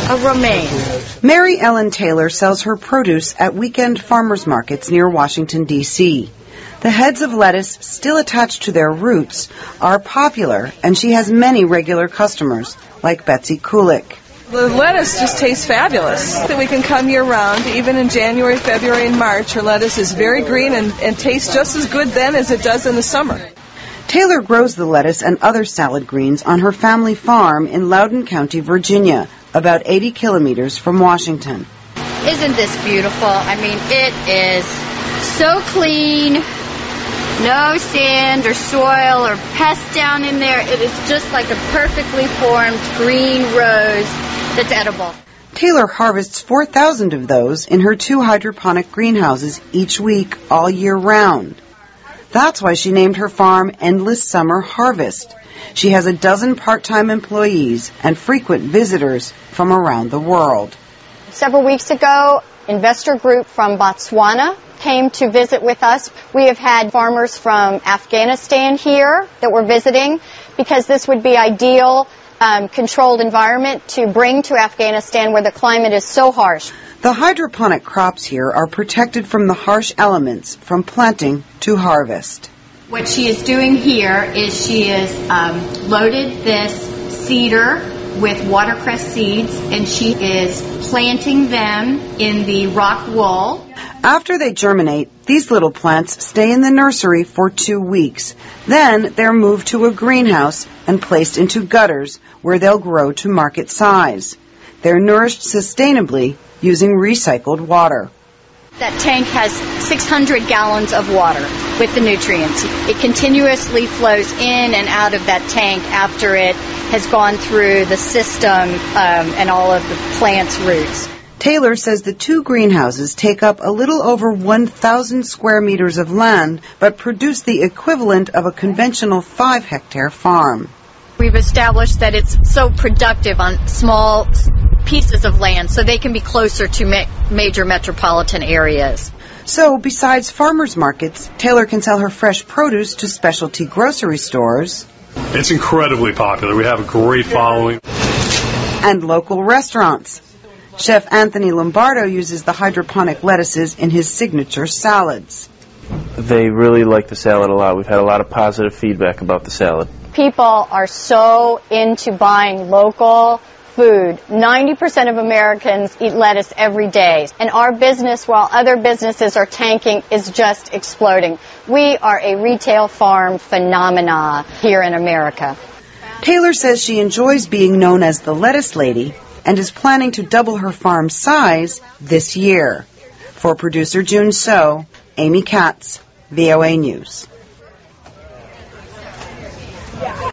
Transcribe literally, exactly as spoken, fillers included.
a romaine. Mary Ellen Taylor sells her produce at weekend farmers markets near Washington, D C The heads of lettuce, still attached to their roots, are popular, and she has many regular customers, like Betsy Kulik. The lettuce just tastes fabulous. That we can come year-round, even in January, February, and March. Her lettuce is very green and, and tastes just as good then as it does in the summer. Taylor grows the lettuce and other salad greens on her family farm in Loudoun County, Virginia, about eighty kilometers from Washington. Isn't this beautiful? I mean, it is so clean, no sand or soil or pests down in there. It is just like a perfectly formed green rose that's edible. Taylor harvests four thousand of those in her two hydroponic greenhouses each week, all year round. That's why she named her farm Endless Summer Harvest. She has a dozen part-time employees and frequent visitors from around the world. Several weeks ago, investor group from Botswana came to visit with us. We have had farmers from Afghanistan here that were visiting because this would be ideal um, controlled environment to bring to Afghanistan where the climate is so harsh. The hydroponic crops here are protected from the harsh elements from planting to harvest. What she is doing here is she has um, loaded this cedar with watercress seeds, and she is planting them in the rock wool. After they germinate, these little plants stay in the nursery for two weeks. Then they're moved to a greenhouse and placed into gutters where they'll grow to market size. They're nourished sustainably using recycled water. That tank has six hundred gallons of water with the nutrients. It continuously flows in and out of that tank after it has gone through the system um, and all of the plant's roots. Taylor says the two greenhouses take up a little over one thousand square meters of land, but produce the equivalent of a conventional five-hectare farm. We've established that it's so productive on small pieces of land, so they can be closer to ma- major metropolitan areas. So, besides farmers markets, Taylor can sell her fresh produce to specialty grocery stores. It's incredibly popular. We have a great following. And local restaurants. Chef Anthony Lombardo uses the hydroponic lettuces in his signature salads. They really like the salad a lot. We've had a lot of positive feedback about the salad. People are so into buying local food. ninety percent of Americans eat lettuce every day. And our business, while other businesses are tanking, is just exploding. We are a retail farm phenomena here in America. Taylor says she enjoys being known as the Lettuce Lady and is planning to double her farm's size this year. For producer June So, Amy Katz, V O A News.